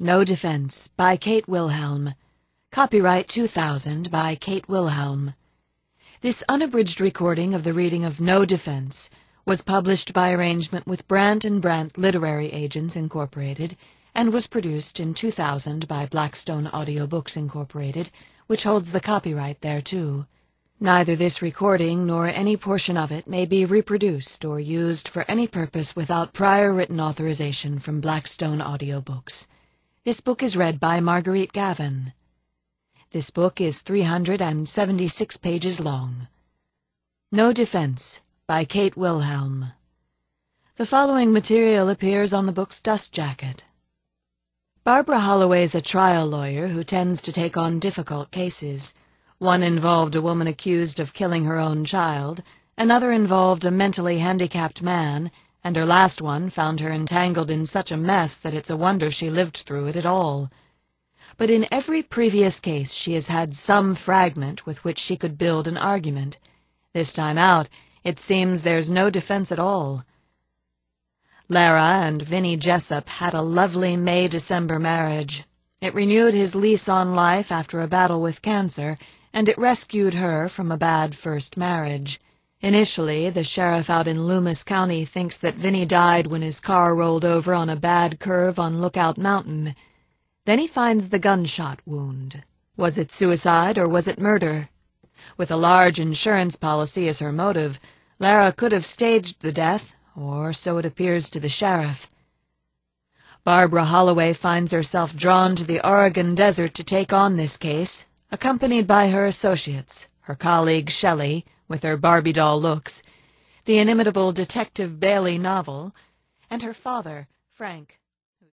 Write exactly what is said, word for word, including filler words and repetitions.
No Defense by Kate Wilhelm. Copyright two thousand by Kate Wilhelm. This unabridged recording of the reading of No Defense was published by arrangement with Brandt and Brandt Literary Agents, Incorporated, and was produced in two thousand by Blackstone Audiobooks, Incorporated, which holds the copyright thereto. Neither this recording nor any portion of it may be reproduced or used for any purpose without prior written authorization from Blackstone Audiobooks. This book is read by Marguerite Gavin. This book is three hundred seventy-six pages long. No Defense by Kate Wilhelm. The following material appears on the book's dust jacket. Barbara Holloway is a trial lawyer who tends to take on difficult cases. One involved a woman accused of killing her own child, another involved a mentally handicapped man, and her last one found her entangled in such a mess that it's a wonder she lived through it at all. But in every previous case she has had some fragment with which she could build an argument. This time out, it seems there's no defense at all. Lara and Vinnie Jessup had a lovely May-December marriage. It renewed his lease on life after a battle with cancer, and it rescued her from a bad first marriage. Initially, the sheriff out in Loomis County thinks that Vinnie died when his car rolled over on a bad curve on Lookout Mountain. Then he finds the gunshot wound. Was it suicide or was it murder? With a large insurance policy as her motive, Lara could have staged the death, or so it appears to the sheriff. Barbara Holloway finds herself drawn to the Oregon desert to take on this case, accompanied by her associates, her colleague Shelley, with her Barbie doll looks, the inimitable Detective Bailey novel, and her father, Frank.